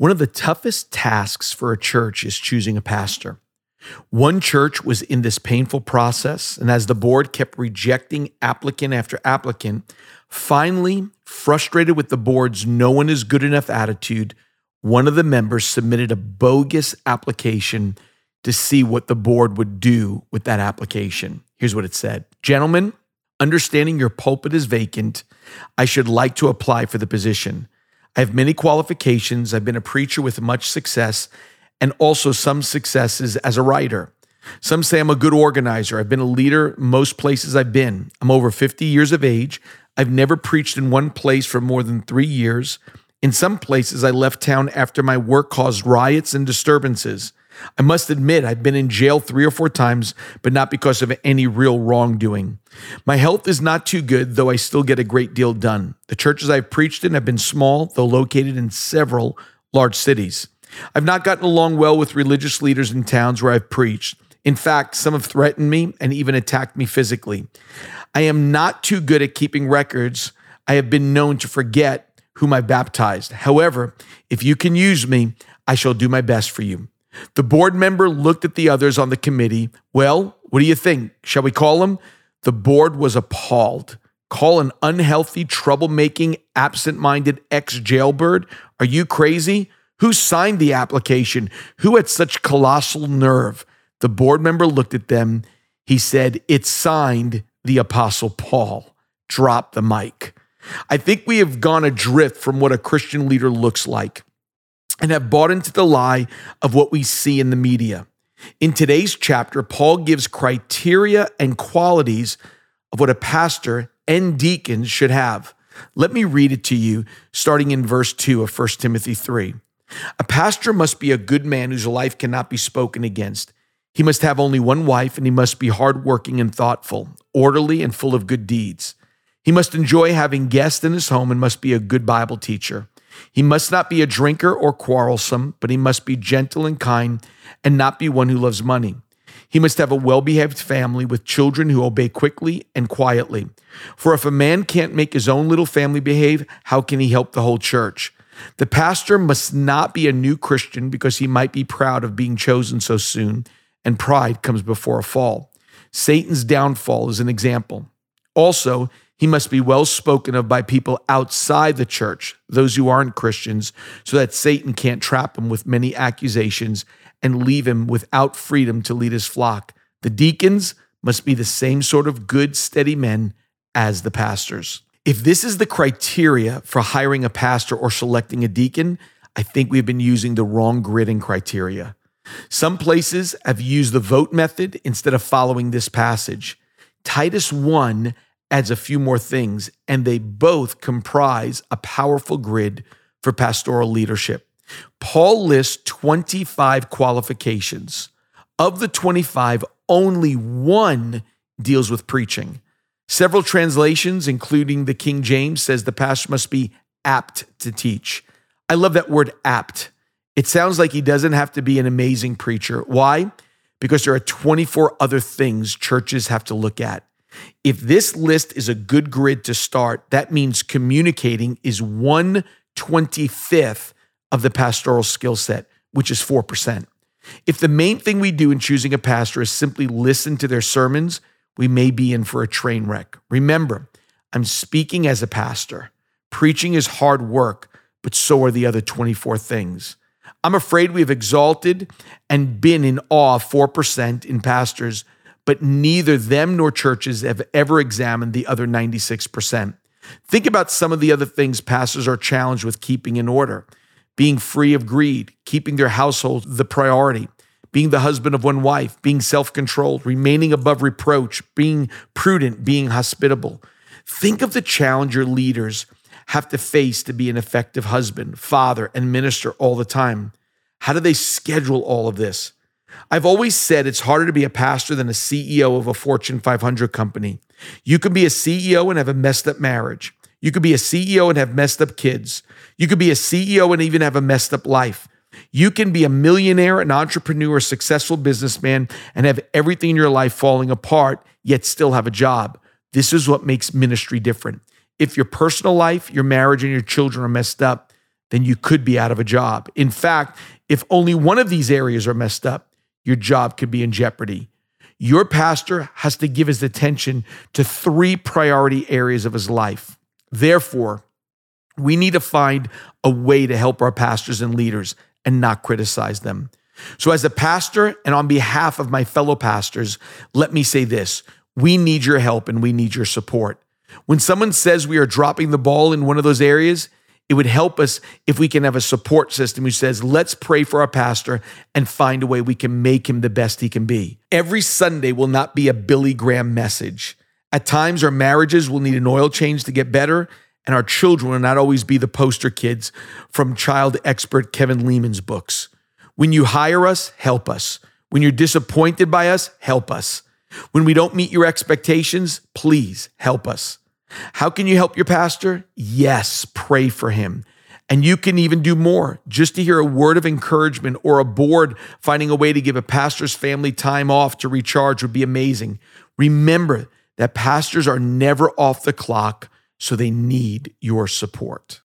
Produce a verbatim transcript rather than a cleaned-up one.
One of the toughest tasks for a church is choosing a pastor. One church was in this painful process, and as the board kept rejecting applicant after applicant, finally, frustrated with the board's no one is good enough attitude, one of the members submitted a bogus application to see what the board would do with that application. Here's what it said. Gentlemen, understanding your pulpit is vacant, I should like to apply for the position. I have many qualifications. I've been a preacher with much success and also some successes as a writer. Some say I'm a good organizer. I've been a leader most places I've been. I'm over fifty years of age. I've never preached in one place for more than three years. In some places, I left town after my work caused riots and disturbances. I must admit, I've been in jail three or four times, but not because of any real wrongdoing. My health is not too good, though I still get a great deal done. The churches I've preached in have been small, though located in several large cities. I've not gotten along well with religious leaders in towns where I've preached. In fact, some have threatened me and even attacked me physically. I am not too good at keeping records. I have been known to forget whom I baptized. However, if you can use me, I shall do my best for you. The board member looked at the others on the committee. Well, what do you think? Shall we call him? The board was appalled. Call an unhealthy, troublemaking, absent-minded ex-jailbird? Are you crazy? Who signed the application? Who had such colossal nerve? The board member looked at them. He said, it's signed the Apostle Paul. Drop the mic. I think we have gone adrift from what a Christian leader looks like and have bought into the lie of what we see in the media. In today's chapter, Paul gives criteria and qualities of what a pastor and deacons should have. Let me read it to you, starting in verse two of First Timothy three. A pastor must be a good man whose life cannot be spoken against. He must have only one wife, and he must be hardworking and thoughtful, orderly and full of good deeds. He must enjoy having guests in his home and must be a good Bible teacher. He must not be a drinker or quarrelsome, but he must be gentle and kind and not be one who loves money. He must have a well-behaved family with children who obey quickly and quietly. For if a man can't make his own little family behave, how can he help the whole church? The pastor must not be a new Christian because he might be proud of being chosen so soon, and pride comes before a fall. Satan's downfall is an example. Also, he must be well spoken of by people outside the church, those who aren't Christians, so that Satan can't trap him with many accusations and leave him without freedom to lead his flock. The deacons must be the same sort of good, steady men as the pastors. If this is the criteria for hiring a pastor or selecting a deacon, I think we've been using the wrong grid and criteria. Some places have used the vote method instead of following this passage. Titus one adds a few more things, and they both comprise a powerful grid for pastoral leadership. Paul lists twenty-five qualifications. Of the twenty-five, only one deals with preaching. Several translations, including the King James, says the pastor must be apt to teach. I love that word apt. It sounds like he doesn't have to be an amazing preacher. Why? Because there are twenty-four other things churches have to look at. If this list is a good grid to start, that means communicating is one twenty-fifth of the pastoral skill set, which is four percent. If the main thing we do in choosing a pastor is simply listen to their sermons, we may be in for a train wreck. Remember, I'm speaking as a pastor. Preaching is hard work, but so are the other twenty-four things. I'm afraid we have exalted and been in awe of four percent in pastors, but neither them nor churches have ever examined the other ninety-six percent. Think about some of the other things pastors are challenged with keeping in order. Being free of greed, keeping their household the priority, being the husband of one wife, being self-controlled, remaining above reproach, being prudent, being hospitable. Think of the challenge your leaders have to face to be an effective husband, father, and minister all the time. How do they schedule all of this? I've always said it's harder to be a pastor than a C E O of a Fortune five hundred company. You can be a C E O and have a messed up marriage. You could be a C E O and have messed up kids. You could be a C E O and even have a messed up life. You can be a millionaire, an entrepreneur, a successful businessman, and have everything in your life falling apart, yet still have a job. This is what makes ministry different. If your personal life, your marriage, and your children are messed up, then you could be out of a job. In fact, if only one of these areas are messed up, your job could be in jeopardy. Your pastor has to give his attention to three priority areas of his life. Therefore, we need to find a way to help our pastors and leaders and not criticize them. So as a pastor and on behalf of my fellow pastors, let me say this: we need your help and we need your support. When someone says we are dropping the ball in one of those areas, it would help us if we can have a support system who says, let's pray for our pastor and find a way we can make him the best he can be. Every Sunday will not be a Billy Graham message. At times, our marriages will need an oil change to get better, and our children will not always be the poster kids from child expert Kevin Lehman's books. When you hire us, help us. When you're disappointed by us, help us. When we don't meet your expectations, please help us. How can you help your pastor? Yes, pray for him. And you can even do more. Just to hear a word of encouragement or a board finding a way to give a pastor's family time off to recharge would be amazing. Remember that pastors are never off the clock, so they need your support.